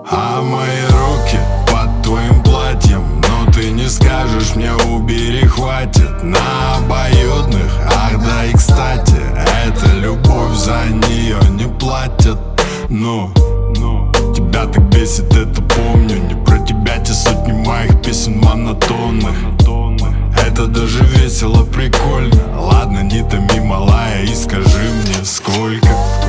А мои руки под твоим платьем, но ты не скажешь мне убери, хватит. На обоюдных, ах да и кстати, эта любовь, за нее не платят. Ну, тебя так бесит, это помню. Не про тебя те сотни моих песен монотонных. Это даже весело, прикольно. Ладно, не томи, малая, и скажи мне, сколько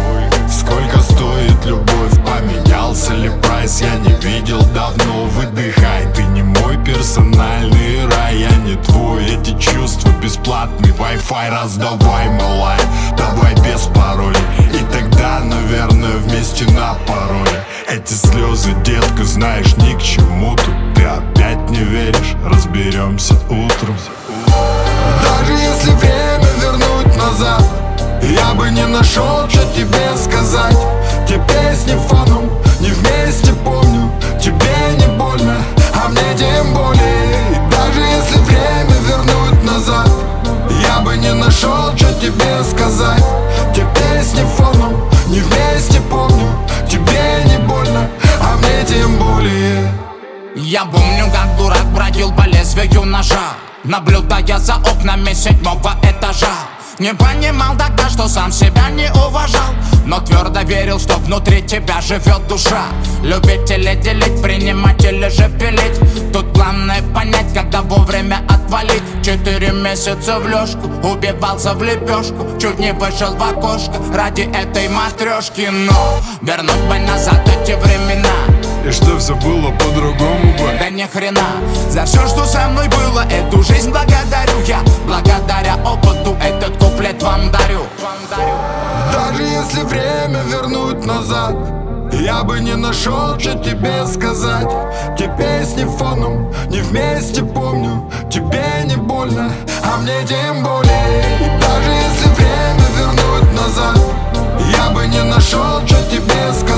стоит любовь? Поменялся ли прайс? Я не видел давно, выдыхай. Ты не мой персональный рай, я не твой. Эти чувства бесплатный Wi-Fi. Раздавай, малая, давай без паролей. И тогда, наверное, вместе на пароле. Эти слезы, детка, знаешь, ни к чему тут. Ты опять не веришь, разберемся утром. Даже если время вернуть назад, я бы не нашел, что тебе сказать. Те песни фоном, не вместе помню. Тебе не больно, а мне тем более. И даже если время вернуть назад, я бы не нашел, что тебе сказать. Те песни фоном, не вместе помню. Тебе не больно, а мне тем более. Я помню, как дурак бродил по лезвию ножа, наблюдая за окнами 7-го этажа. Не понимал тогда, что сам себя не уважал, но твердо верил, что внутри тебя живет душа. Любить или делить, принимать или же пилить. Тут главное понять, когда вовремя отвалить. 4 месяца в лёжку, убивался в лепешку. Чуть не вышел в окошко ради этой матрешки. Но вернуть бы назад эти времена, и что все было по-другому бы. да ни хрена. За все, что со мной было, эту жизнь благодарю я. Благодаря опыту этот куплет вам дарю. Даже если время вернуть назад, я бы не нашел, что тебе сказать. Те песни фоном, не вместе помню. Тебе не больно, а мне тем более. И даже если время вернуть назад, я бы не нашел, что тебе сказать.